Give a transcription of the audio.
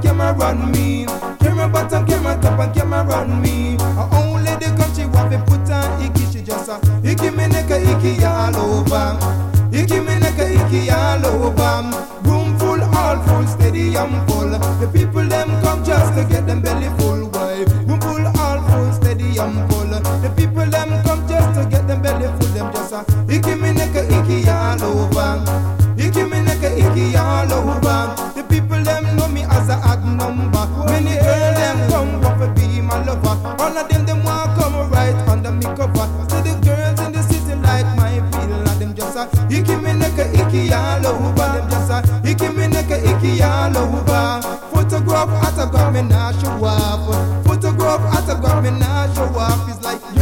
and camera run me. Camera bottom, camera top and camera run me. Only the country want to put on icky. She just a icky me neka icky all over. Icky me neka icky all over. Room full, all full, stadium full. The people them come just to get them belly full. Why? Room full, all full, stadium full. The people them come just to get them belly full. Them just a icky me neka icky all over. Icky me neka icky all over. The people them know me as a odd number. Many girls them come want to be my lover. All of them want come right under me cover. So the girls in the city like my feel. And them just a icky me neka icky all over. Them just a icky me neka icky all over. Photograph, autograph me now show off.